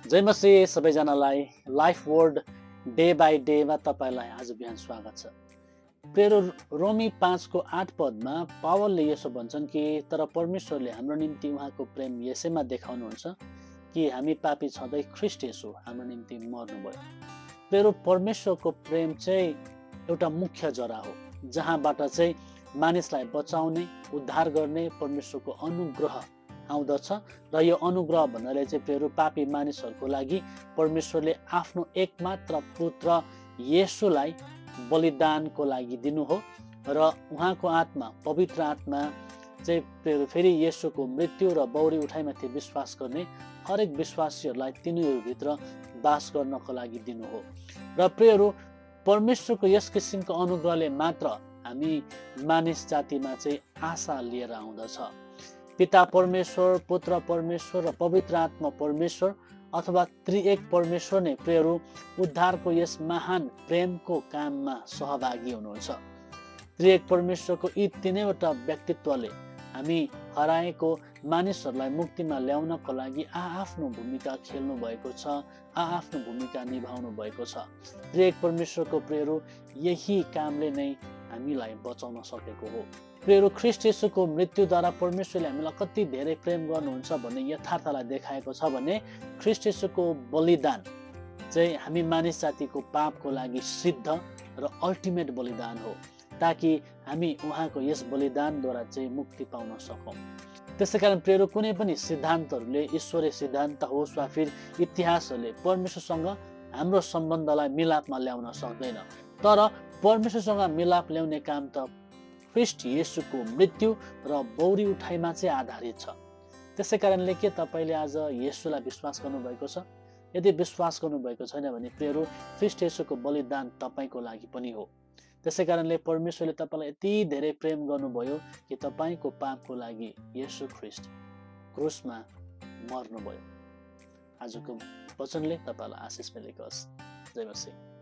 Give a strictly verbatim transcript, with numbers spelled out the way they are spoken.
जय मसीह सबैजनालाई life word day by डेमा तपाईलाई आज बिहान स्वागत छ। प्रेरो रोमी पाँचको आठ पदमा पावलले यसो भन्छन् कि तर परमेश्वरले हाम्रो निम्ति उहाँको प्रेम यसैमा देखाउनुहुन्छ कि हामी पापी छँदै ख्रीष्ट येशू हाम्रो निम्ति मर्नुभयो। प्रेरो परमेश्वरको प्रेम चाहिँ एउटा मुख्य जरा हो जहाँबाट चाहिँ मानिसलाई बचाउने उद्धार गर्ने परमेश्वरको अनुग्रह आउँदछ र यो अनुग्रह भन्नाले चाहिँ प्रेरो पापी मानिसहरूको लागि परमेश्वरले आफ्नो एकमात्र पुत्र येशूलाई बलिदानको लागि दिनु हो र उहाँको आत्मा पवित्र आत्मा चाहिँ प्रेरो फेरि येशूको मृत्यु र बौरी उठाइमाथि विश्वास गर्ने हरेक विश्वासीहरूलाई तिनीहरूभित्र बास गर्नको लागि दिनु हो। र प्रेरो परमेश्वरको यस किसिमको अनुग्रहले मात्र हामी मानिस जातिमा चाहिँ आशा लिएर आउँदछ। पिता परमेश्वर, पुत्र परमेश्वर र पवित्र आत्मा परमेश्वर अथवा त्रिएक परमेश्वर नै प्रेरो उद्धारको यस महान प्रेमको काममा सहभागी हुनुहुन्छ। त्रिएक परमेश्वरको यी तीनैवटा व्यक्तित्वले हामी हराएको मानिसहरूलाई मुक्तिमा ल्याउनको लागि आआफ्नो भूमिका खेल्नु भएको छ, आआफ्नो भूमिका निभाउनु भएको छ। त्रिएक परमेश्वरको प्रेरो यही कामले नै हामीलाई बचाउन सकेको हो। प्रेरो ख्रीष्ट येशूको मृत्युद्वारा परमेश्वरले हामीलाई कति धेरै प्रेम गर्नुहुन्छ भन्ने यथार्थलाई देखाएको छ भने ख्रीष्ट येशूको बलिदान चाहिँ हामी मानिस जातिको पापको लागि सिद्ध र अल्टिमेट बलिदान हो ताकि हामी उहाँको यस बलिदानद्वारा चाहिँ मुक्ति पाउन सकौँ। त्यसै कारण प्रेरो कुनै पनि सिद्धान्तहरूले ईश्वरीय सिद्धान्त होस् वा फिर इतिहासहरूले परमेश्वरसँग हाम्रो सम्बन्धलाई मिलापमा ल्याउन सक्दैन, तर परमेश्वरसँग मिलाप ल्याउने काम त ख्रीष्ट येशूको मृत्यु र बौरी उठाइमा चाहिँ आधारित छ। त्यसै कारणले के तपाईँले आज येशूलाई विश्वास गर्नुभएको छ? यदि विश्वास गर्नुभएको छैन भने प्रेरो ख्रीष्ट येशूको बलिदान तपाईँको लागि पनि हो। त्यसै कारणले परमेश्वरले तपाईँलाई यति धेरै प्रेम गर्नुभयो कि तपाईँको पापको लागि येशू ख्रीष्ट क्रुसमा मर्नुभयो। आजको वचनले तपाईँलाई आशिष मिलेको होस्। जय मसीह।